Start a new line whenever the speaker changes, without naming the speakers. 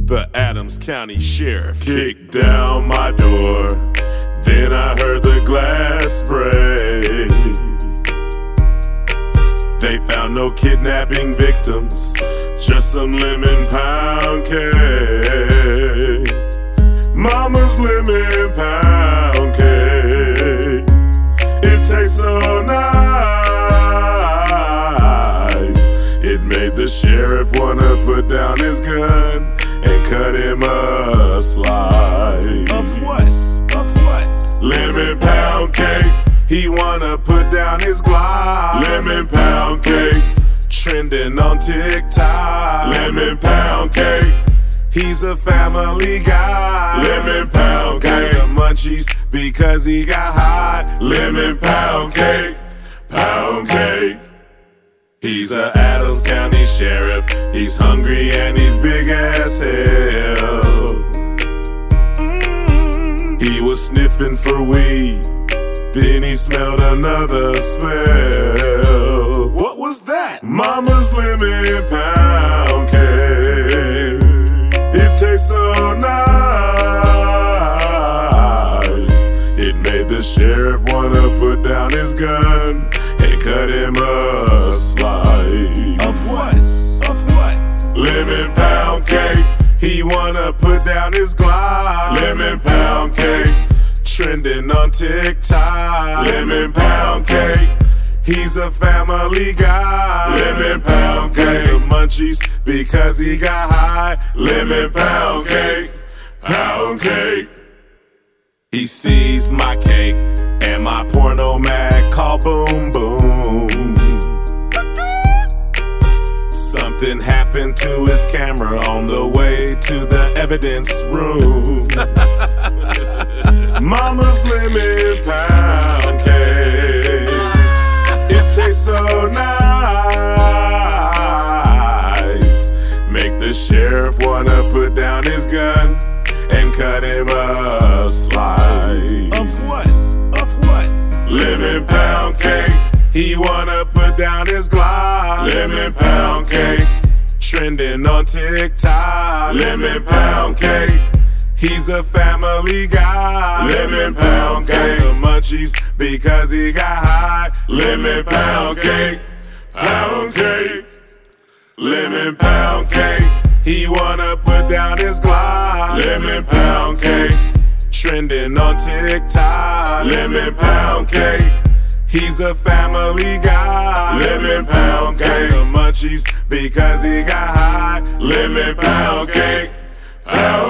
The Adams County Sheriff kicked down my door. Then I heard the glass break. They found no kidnapping victims, just some lemon pound cake. Mama's lemon pound cake. It tastes so nice. It made the sheriff wanna put down his gun and cut him a slice.
Of what? Of what?
Lemon pound cake. He wanna put down his Glock. Lemon pound cake. Trending on TikTok. Lemon pound cake. He's a family guy. Lemon pound cake. The munchies because he got hot. Lemon pound cake. Pound cake. He's a Adams County Sheriff. He's hungry and he's big as hell. He was sniffing for weed, then he smelled another smell.
What was that?
Mama's lemon pound cake. It tastes so nice. It made the sheriff wanna put down his gun and cut him a slice.
Of what? Of what?
Lemon pound cake. He wanna put down his Glock. Lemon pound cake. Trending on TikTok. Lemon pound cake. He's a family guy. Lemon pound cake. The munchies because he got high. Lemon pound cake. Pound cake. He sees my cake and my porno mag call boom boom. Something happened to his camera on the way to the evidence room. Mama's lemon pound cake. It tastes so nice. Make the sheriff wanna put down his gun and cut him a slice.
Of what? Of what?
Lemon pound cake. He wanna put down his Glock. Lemon pound cake. Trending on TikTok. Lemon pound cake. He's a family guy. Lemon pound cake. The munchies because he got high. Lemon pound cake. Pound cake. Lemon pound cake. He wanna put down his Glock. Lemon pound cake. Trending on TikTok. Lemon pound cake. He's a family guy. Lemon pound cake. The munchies because he got high. Lemon pound cake. Pound